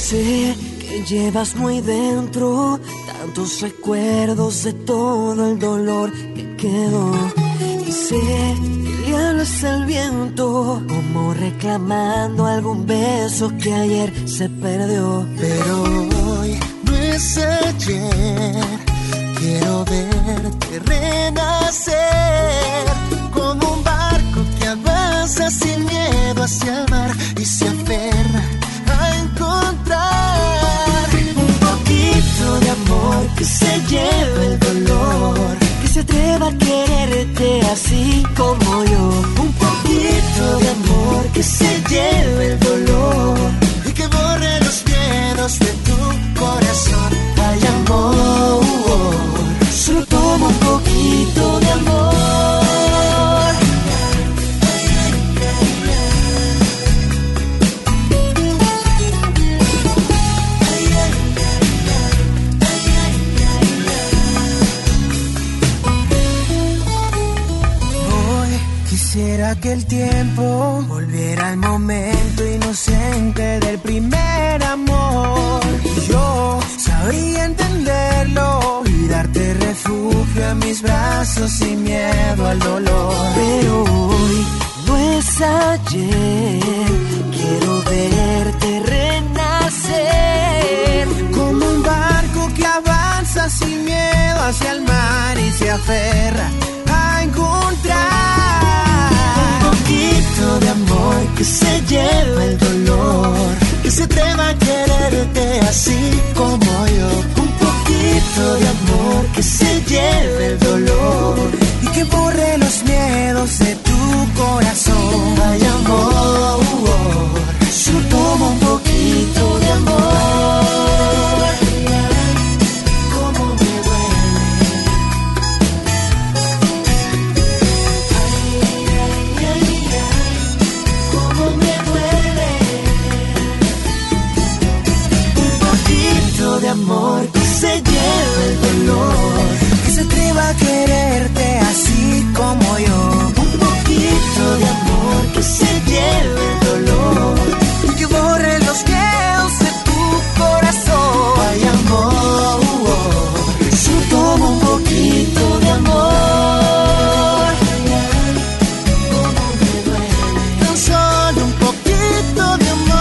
Sé que llevas muy dentro tantos recuerdos de todo el dolor que quedó. Y sé que le hablas al viento como reclamando algún beso que ayer se perdió. Pero hoy no es ayer, quiero verte renacer como un barco que avanza sin miedo hacia el mar y se aferra a encontrar un poquito de amor que se lleve el dolor, que se atreva a quererte así como yo. Un poquito de amor que se lleve el dolor y que borre los miedos de tu corazón. Ay, amor, solo toma un poquito de amor. Quisiera que el tiempo volviera al momento inocente del primer amor. Yo sabría entenderlo y darte refugio en mis brazos sin miedo al dolor. Pero hoy no es ayer, quiero verte renacer como un barco que avanza sin miedo hacia el mar y se aferra a encontrar un poquito de amor que se lleva el dolor, que se atreva a quererte así como yo. Un poquito de amor que se lleve el dolor y que borre los miedos de tu corazón. Ay, amor, solo toma un poquito de amor. De amor que se lleve el dolor, que se atreva a quererte así como yo. Un poquito de amor que se lleve el dolor y que borre los miedos de tu corazón. Ay, amor, solo toma un poquito de amor. Cómo me duele, tan solo un poquito de amor.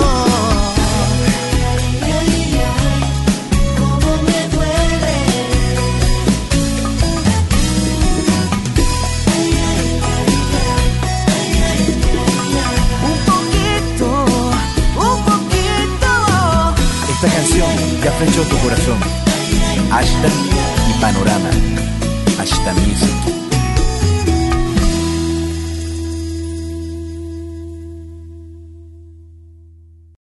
Esta canción ya flechó tu corazón. Ashta y Panorama. Ashta mismo.